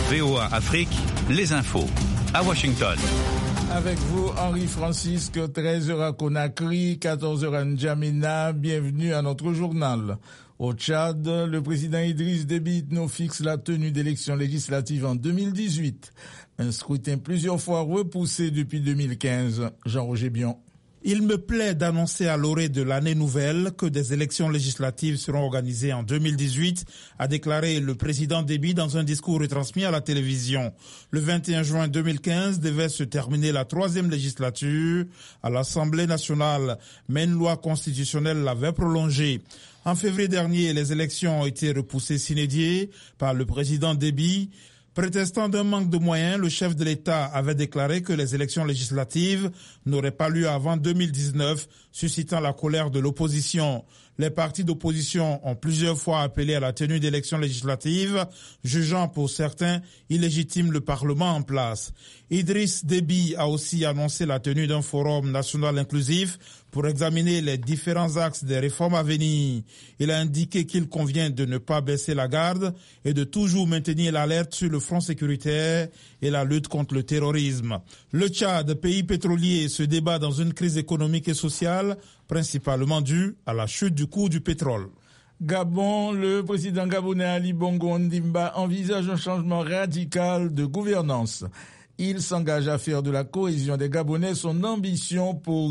VOA Afrique, les infos. À Washington. Avec vous, Henri Francisque, 13h à Conakry, 14h à N'Djamena. Bienvenue à notre journal. Au Tchad, le président Idriss Déby Itno fixe la tenue d'élections législatives en 2018. Un scrutin plusieurs fois repoussé depuis 2015. Jean-Roger Bion. Il me plaît d'annoncer à l'orée de l'année nouvelle que des élections législatives seront organisées en 2018, a déclaré le président Déby dans un discours retransmis à la télévision. Le 21 juin 2015 devait se terminer la 3e législature à l'Assemblée nationale, mais une loi constitutionnelle l'avait prolongée. En février dernier, les élections ont été repoussées sine die par le président Déby. Prétextant d'un manque de moyens, le chef de l'État avait déclaré que les élections législatives n'auraient pas lieu avant 2019, suscitant la colère de l'opposition. Les partis d'opposition ont plusieurs fois appelé à la tenue d'élections législatives, jugeant pour certains illégitime le Parlement en place. Idriss Déby a aussi annoncé la tenue d'un forum national inclusif pour examiner les différents axes des réformes à venir. Il a indiqué qu'il convient de ne pas baisser la garde et de toujours maintenir l'alerte sur le front sécuritaire et la lutte contre le terrorisme. Le Tchad, pays pétrolier, se débat dans une crise économique et sociale, principalement due à la chute du cours du pétrole. Gabon, le président gabonais Ali Bongo Ondimba envisage un changement radical de gouvernance. Il s'engage à faire de la cohésion des Gabonais son ambition pour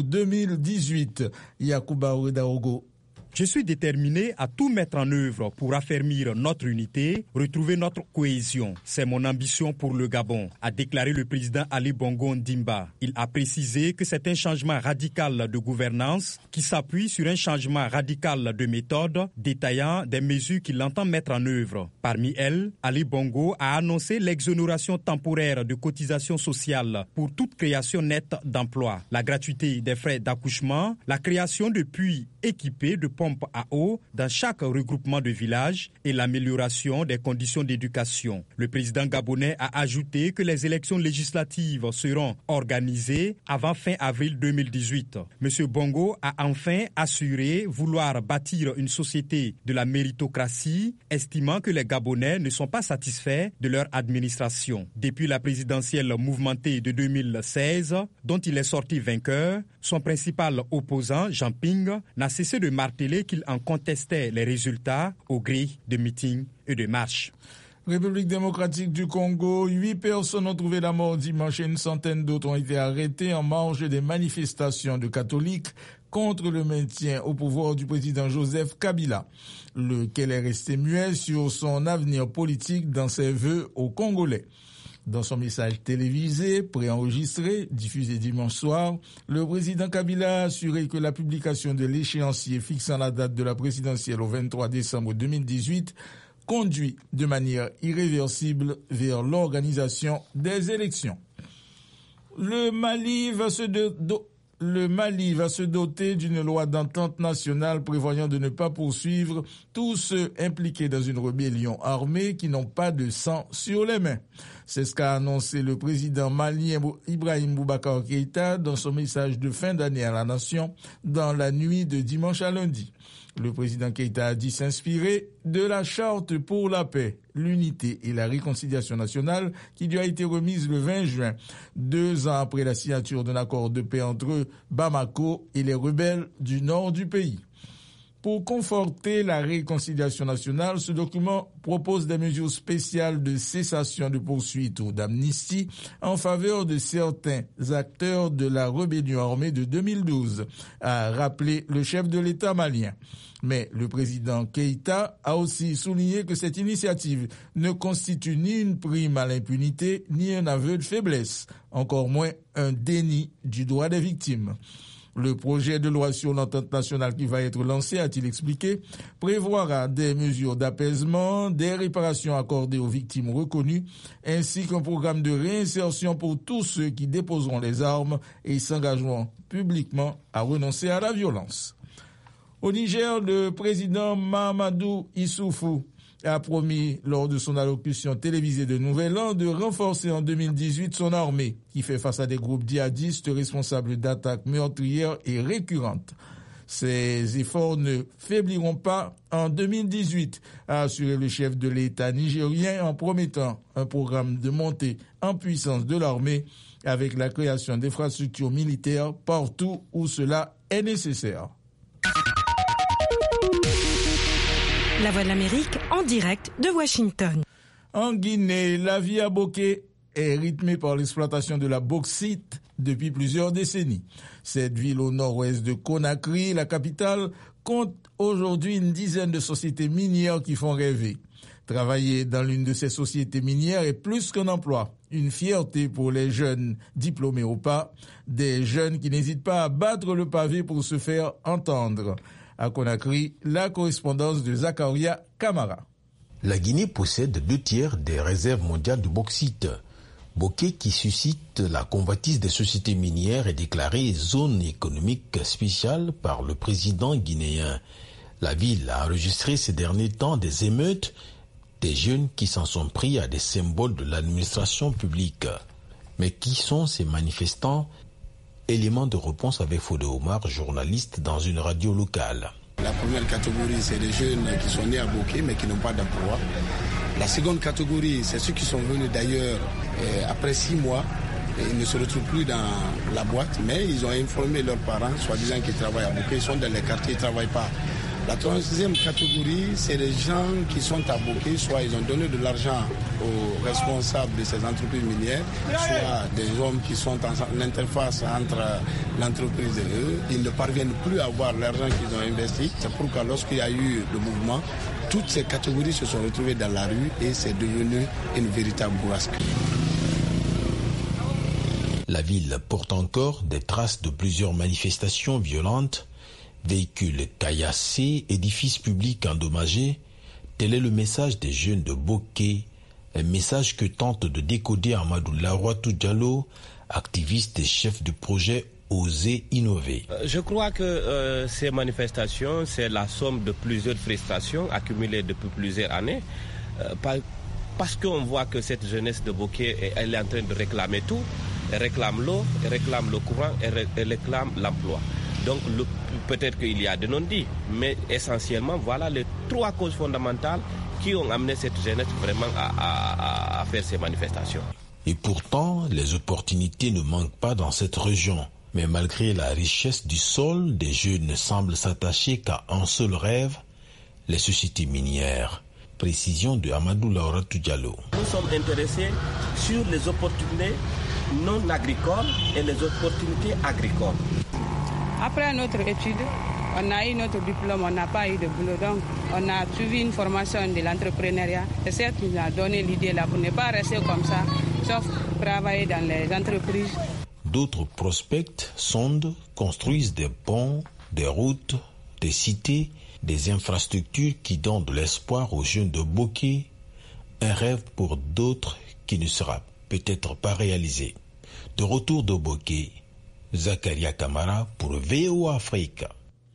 2018. Yacouba Ouedaogo. Je suis déterminé à tout mettre en œuvre pour affermir notre unité, retrouver notre cohésion. C'est mon ambition pour le Gabon, a déclaré le président Ali Bongo Ondimba. Il a précisé que c'est un changement radical de gouvernance qui s'appuie sur un changement radical de méthode, détaillant des mesures qu'il entend mettre en œuvre. Parmi elles, Ali Bongo a annoncé l'exonération temporaire de cotisations sociales pour toute création nette d'emplois, la gratuité des frais d'accouchement, la création de puits équipés de pompes à eau dans chaque regroupement de village et l'amélioration des conditions d'éducation. Le président gabonais a ajouté que les élections législatives seront organisées avant fin avril 2018. M. Bongo a enfin assuré vouloir bâtir une société de la méritocratie, estimant que les Gabonais ne sont pas satisfaits de leur administration. Depuis la présidentielle mouvementée de 2016, dont il est sorti vainqueur, son principal opposant, Jean Ping, n'a cessé de marteler qu'il en contestait les résultats au gré de meetings et de marches. République démocratique du Congo, 8 personnes ont trouvé la mort dimanche et une centaine d'autres ont été arrêtées en marge des manifestations de catholiques contre le maintien au pouvoir du président Joseph Kabila, lequel est resté muet sur son avenir politique dans ses vœux aux Congolais. Dans son message télévisé, préenregistré, diffusé dimanche soir, le président Kabila a assuré que la publication de l'échéancier fixant la date de la présidentielle au 23 décembre 2018 conduit de manière irréversible vers l'organisation des élections. Le Mali va se doter d'une loi d'entente nationale prévoyant de ne pas poursuivre tous ceux impliqués dans une rébellion armée qui n'ont pas de sang sur les mains. C'est ce qu'a annoncé le président malien Ibrahim Boubacar Keïta dans son message de fin d'année à la nation dans la nuit de dimanche à lundi. Le président Keïta a dit s'inspirer de la charte pour la paix, l'unité et la réconciliation nationale qui lui a été remise le 20 juin, 2 ans après la signature d'un accord de paix entre Bamako et les rebelles du nord du pays. Pour conforter la réconciliation nationale, ce document propose des mesures spéciales de cessation de poursuites ou d'amnistie en faveur de certains acteurs de la rébellion armée de 2012, a rappelé le chef de l'État malien. Mais le président Keïta a aussi souligné que cette initiative ne constitue ni une prime à l'impunité, ni un aveu de faiblesse, encore moins un déni du droit des victimes. Le projet de loi sur l'entente nationale qui va être lancé, a-t-il expliqué, prévoira des mesures d'apaisement, des réparations accordées aux victimes reconnues, ainsi qu'un programme de réinsertion pour tous ceux qui déposeront les armes et s'engageront publiquement à renoncer à la violence. Au Niger, le président Mahamadou Issoufou a promis lors de son allocution télévisée de Nouvel An de renforcer en 2018 son armée qui fait face à des groupes djihadistes responsables d'attaques meurtrières et récurrentes. Ces efforts ne faibliront pas en 2018, a assuré le chef de l'État nigérien en promettant un programme de montée en puissance de l'armée avec la création d'infrastructures militaires partout où cela est nécessaire. La Voix de l'Amérique en direct de Washington. En Guinée, la vie à Boké est rythmée par l'exploitation de la bauxite depuis plusieurs décennies. Cette ville au nord-ouest de Conakry, la capitale, compte aujourd'hui une dizaine de sociétés minières qui font rêver. Travailler dans l'une de ces sociétés minières est plus qu'un emploi, une fierté pour les jeunes diplômés au pas, des jeunes qui n'hésitent pas à battre le pavé pour se faire entendre. À Conakry, la correspondance de Zakaria Kamara. La Guinée possède 2/3 des réserves mondiales de bauxite. Boké, qui suscite la convoitise des sociétés minières, est déclarée zone économique spéciale par le président guinéen. La ville a enregistré ces derniers temps des émeutes, des jeunes qui s'en sont pris à des symboles de l'administration publique. Mais qui sont ces manifestants? Élément de réponse avec Fodé Omar, journaliste dans une radio locale. La première catégorie, c'est des jeunes qui sont nés à Boké mais qui n'ont pas d'emploi. La seconde catégorie, c'est ceux qui sont venus d'ailleurs après 6 mois. Ils ne se retrouvent plus dans la boîte, mais ils ont informé leurs parents, soi-disant qu'ils travaillent à Boké, ils sont dans les quartiers, ils ne travaillent pas. La troisième catégorie, c'est les gens qui sont à Boké, soit ils ont donné de l'argent aux responsables de ces entreprises minières, soit des hommes qui sont en interface entre l'entreprise et eux. Ils ne parviennent plus à avoir l'argent qu'ils ont investi. C'est pourquoi lorsqu'il y a eu le mouvement, toutes ces catégories se sont retrouvées dans la rue et c'est devenu une véritable bourrasque. La ville porte encore des traces de plusieurs manifestations violentes. Véhicules caillassés, édifices publics endommagés, tel est le message des jeunes de Boké, un message que tente de décoder Amadou Laroatou Diallo, activiste et chef de projet Oser Innover. Je crois que ces manifestations, c'est la somme de plusieurs frustrations accumulées depuis plusieurs années, parce qu'on voit que cette jeunesse de Boké, elle est en train de réclamer tout. Elle réclame l'eau, elle réclame le courant, elle réclame l'emploi. Donc peut-être qu'il y a des non-dits, mais essentiellement, voilà les 3 causes fondamentales qui ont amené cette jeunesse vraiment à faire ces manifestations. Et pourtant, les opportunités ne manquent pas dans cette région. Mais malgré la richesse du sol, des jeunes ne semblent s'attacher qu'à un seul rêve, les sociétés minières. Précision de Amadou Laroatou Diallo. Nous sommes intéressés sur les opportunités non agricoles et les opportunités agricoles. Après notre étude, on a eu notre diplôme, on n'a pas eu de boulot. Donc, on a suivi une formation de l'entrepreneuriat. Et c'est ce qui nous a donné l'idée là pour ne pas rester comme ça, sauf travailler dans les entreprises. D'autres prospectent, sondent, construisent des ponts, des routes, des cités, des infrastructures qui donnent de l'espoir aux jeunes de Boké. Un rêve pour d'autres qui ne sera peut-être pas réalisé. De retour de Boké, Zakaria Kamara pour VOA Afrique.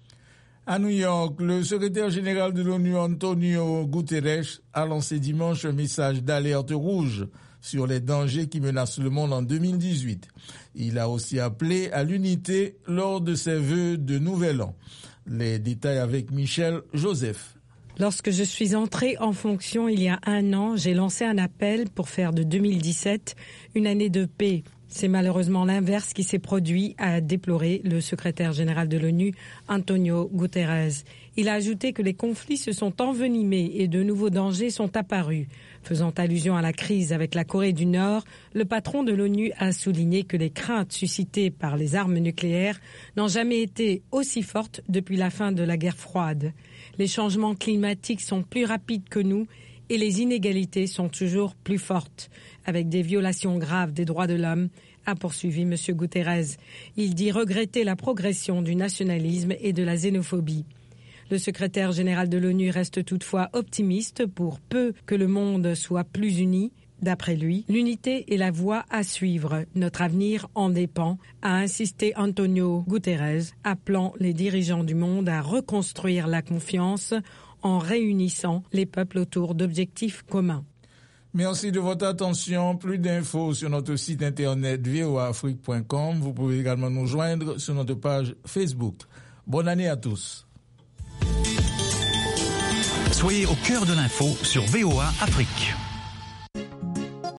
À New York, le secrétaire général de l'ONU, Antonio Guterres, a lancé dimanche un message d'alerte rouge sur les dangers qui menacent le monde en 2018. Il a aussi appelé à l'unité lors de ses vœux de Nouvel An. Les détails avec Michel Joseph. Lorsque je suis entrée en fonction il y a 1 an, j'ai lancé un appel pour faire de 2017 une année de paix. C'est malheureusement l'inverse qui s'est produit, a déploré le secrétaire général de l'ONU, Antonio Guterres. Il a ajouté que les conflits se sont envenimés et de nouveaux dangers sont apparus. Faisant allusion à la crise avec la Corée du Nord, le patron de l'ONU a souligné que les craintes suscitées par les armes nucléaires n'ont jamais été aussi fortes depuis la fin de la guerre froide. Les changements climatiques sont plus rapides que nous et les inégalités sont toujours plus fortes, avec des violations graves des droits de l'homme, a poursuivi M. Guterres. Il dit regretter la progression du nationalisme et de la xénophobie. Le secrétaire général de l'ONU reste toutefois optimiste pour peu que le monde soit plus uni. D'après lui, l'unité est la voie à suivre. Notre avenir en dépend, a insisté Antonio Guterres, appelant les dirigeants du monde à reconstruire la confiance en réunissant les peuples autour d'objectifs communs. Merci de votre attention. Plus d'infos sur notre site internet voaafrique.com. Vous pouvez également nous joindre sur notre page Facebook. Bonne année à tous. Soyez au cœur de l'info sur VOA Afrique.